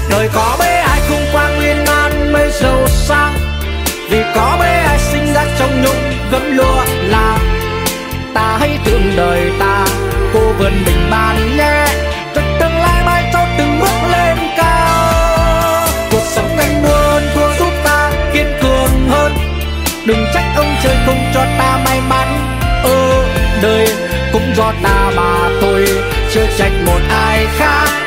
Đời có mấy ai không quang nguyên an mới giàu sang, vì có mấy ai sinh ra trong nhung gấm lụa là. Ta hãy thương đời ta, cô vườn mình bàn nhé, cho tương lai mai sau từng bước lên cao. Cuộc sống anh buồn thua giúp ta kiên cường hơn, đừng trách ông trời không cho ta may mắn. Đời cũng do ta mà thôi, chưa trách một ai khác.